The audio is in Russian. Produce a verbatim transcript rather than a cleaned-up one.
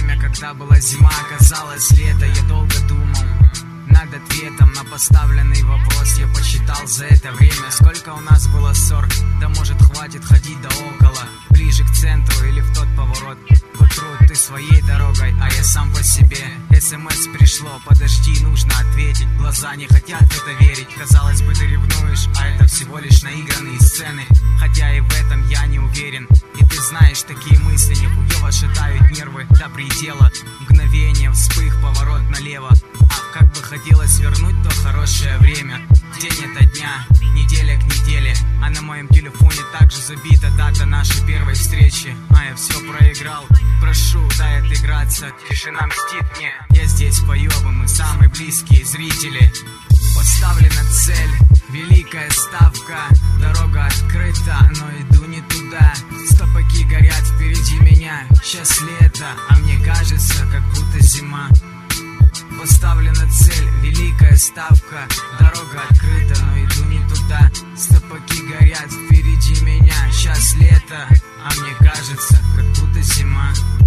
время, когда была зима, оказалось лето. Я долго думал над ответом на поставленный вопрос. Я посчитал за это время, сколько у нас было ссор. Да может хватит ходить до около, ближе к центру или в тот поворот. Вот труд ты своей дорогой, а я сам по себе. СМС пришло, подожди, нужно ответить. Глаза не хотят в это верить. Казалось бы, ты ревнуешь, а это всего лишь наигранные сцены. Хотя и в этом я не уверен. И ты знаешь, такие мысли нихуево шатают нервы до предела. Мгновение, вспых, поворот налево. Ах, как бы хотелось вернуть то хорошее время. День ото дня, неделя к неделе. А на моем телефоне также забита дата нашей первой встречи. А я все проиграл, прошу, дай отыграться. Тишина мстит мне, я здесь пою, а мы самые близкие зрители. Поставлена цель, великая ставка. Дорога открыта, но иду не туда. Стопаки горят впереди меня. Сейчас лето, а мне кажется, как будто зима. Поставлена цель, великая ставка. Дорога открыта, но иду не туда. Стопаки горят впереди меня. Сейчас лето, а мне кажется, как будто зима.